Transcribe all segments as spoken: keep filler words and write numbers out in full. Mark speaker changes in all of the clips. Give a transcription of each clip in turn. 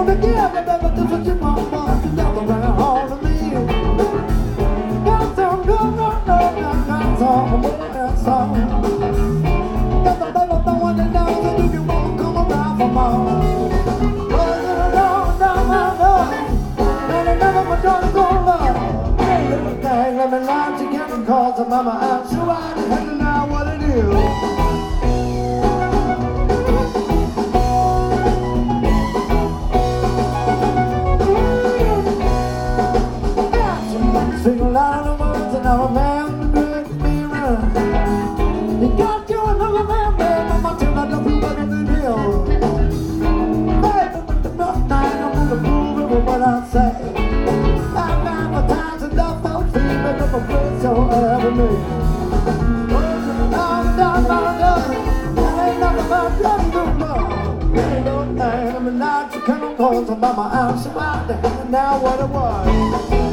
Speaker 1: wanna give you baby just what you want, but you never bring it home to me. Got some good, no, no, no, got some more, some. Got some baby, the one that knows that if you won't come around for more. Let me lie together, cause the mama I'm sure I didn't know what it is. Sing a lot of words and I'm a man with a good mirror. You got you another man, baby, I'm tell I love you better than him. Baby, with the rough night, I'm gonna prove it with what I say. I'm advertising the folks, baby, I'm a friend so ever me. I'm down my love, that ain't nothing but love to love. Ain't no thing, I'm not your kind of cause, I'm by my house, I'm out there, and now what it was.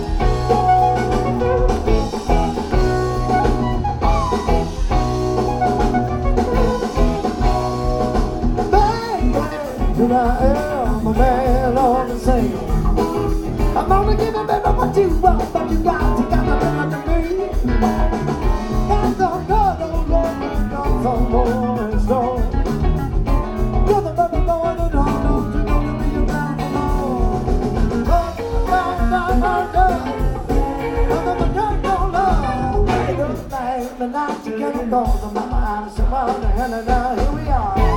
Speaker 1: Baby, I am a man on the same. I'm gonna give you baby what you want, but you got to got to bring it to me. Got some good old love, got some more in store. You're the baby boy, and I know you know to be around for more. Oh, oh, oh, oh, oh. I'm gonna get your love. Baby, night, the night you get it gone. I'm not my eyes, I'm out there, and now here we are.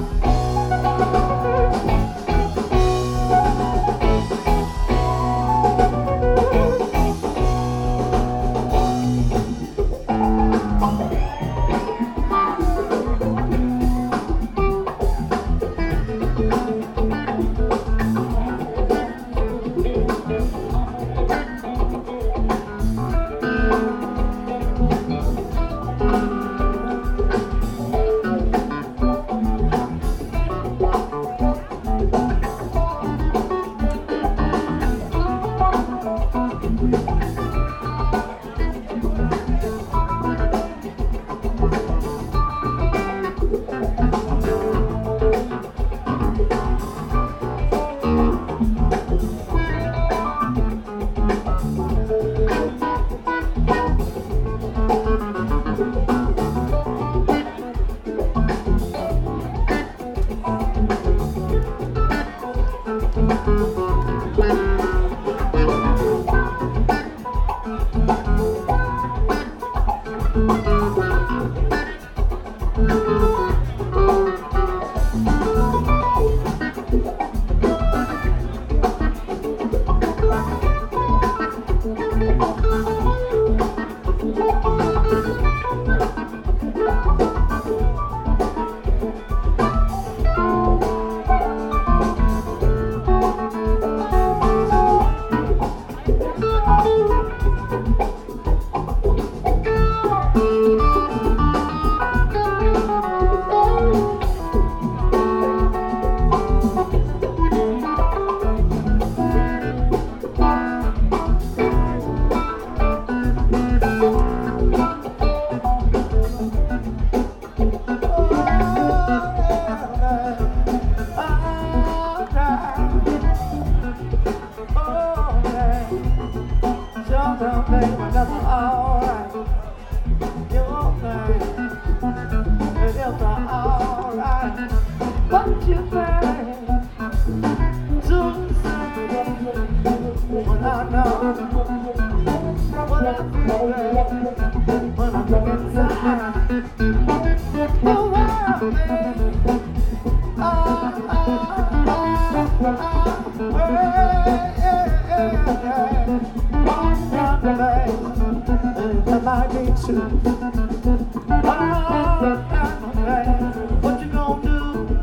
Speaker 1: What you gonna do?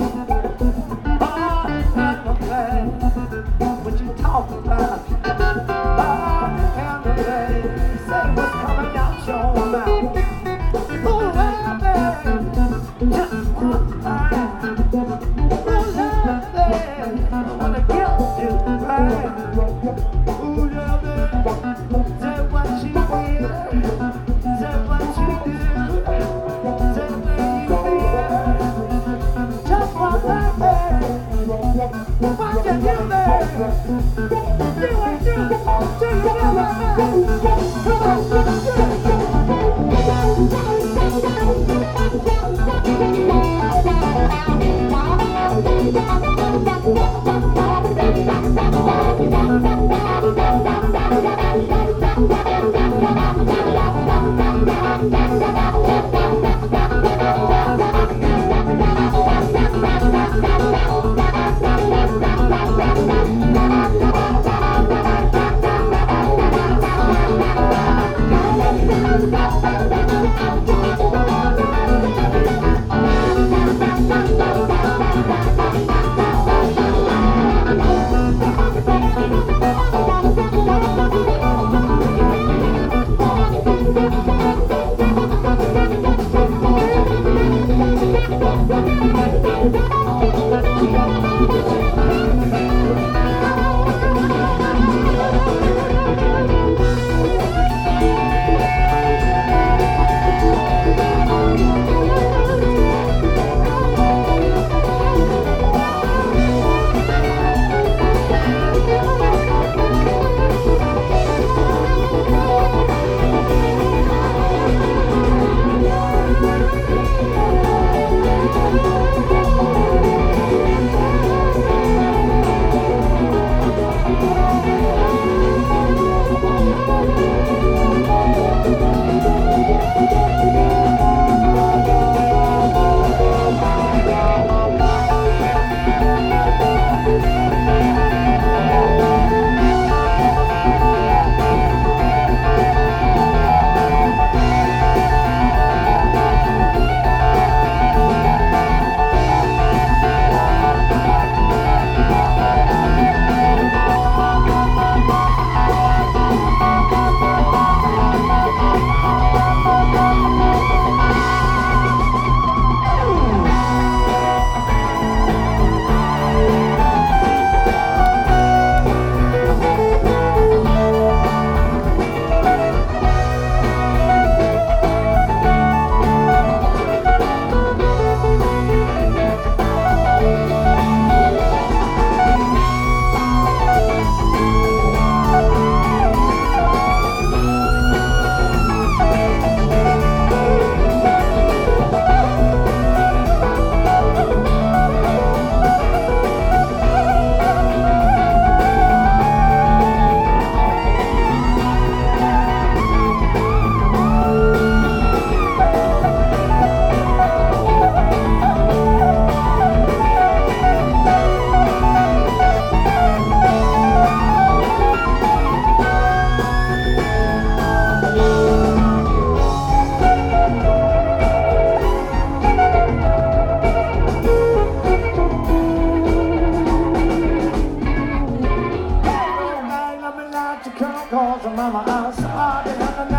Speaker 1: What you talking about? Say what's coming out your mouth. Oh, baby, just one time. Oh, baby, I wanna get you right. Ooh, yeah, baby, say what you feel, say what you do, say where you feel. Just one time, baby, what you do, baby. Cause mama, I'm sorry,